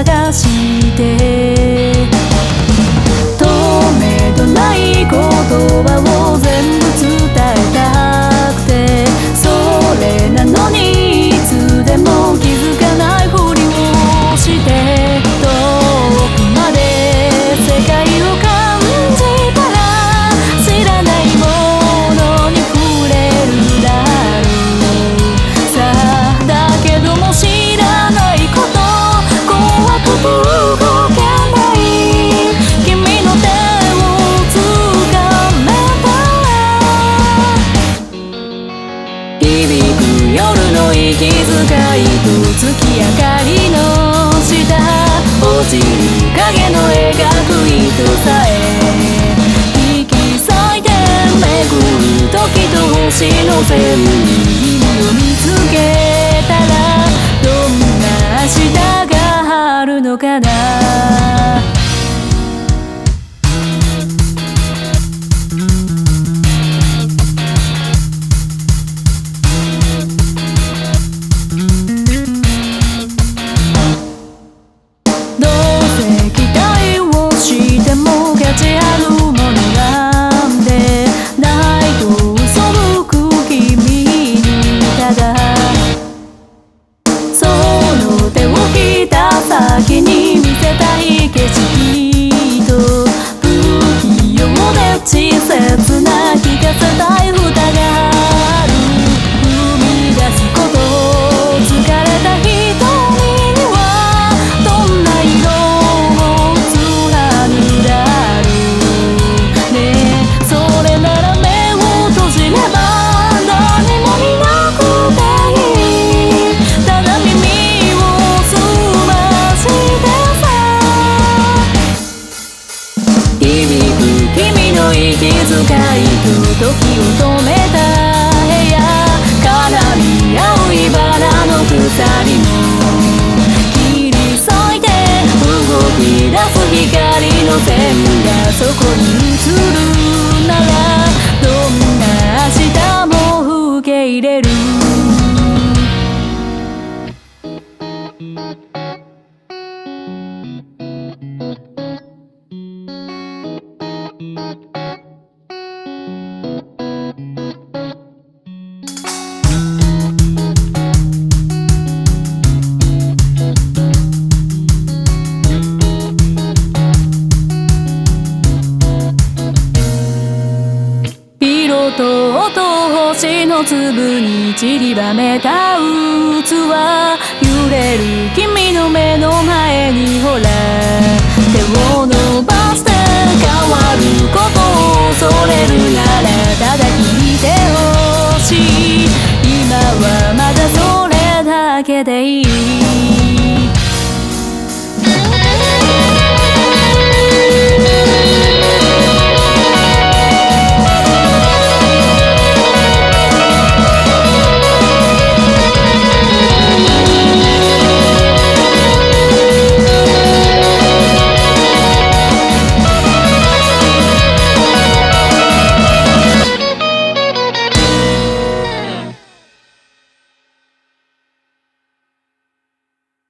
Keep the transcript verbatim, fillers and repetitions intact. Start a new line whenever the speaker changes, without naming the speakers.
探して止めどない言葉を全部伝えたくて、それなのにいつでも気づかないふりをして遠くまで世界を感じたら知らないものに触れるだろうさあ、だけども知らないこと怖くて動けない君の手をつかめたら響く夜の息遣いと月明かりの下落ちる影の描く糸さえ引き裂いて巡る時と星の線に意味を見つけたらどんな明日があるのかな。どうせ期待をしても価値あるものなんてないと嘘吹く君にただその手を引いた先に見せたい景色と不器用で稚拙な聞かせたい歌がある。踏み出すこと疲れた瞳にはどんな色を貫くだろうねえ、それなら目を閉じれば何も見なくていい、ただ耳を澄ましてさ響く君の息遣いと時を止めた部屋絡み合う茨の鎖も切り裂いて動き出す光の線がそこに映るならどんな明日も受け入れる。色と音星の粒に散りばめた器揺れる君の目の前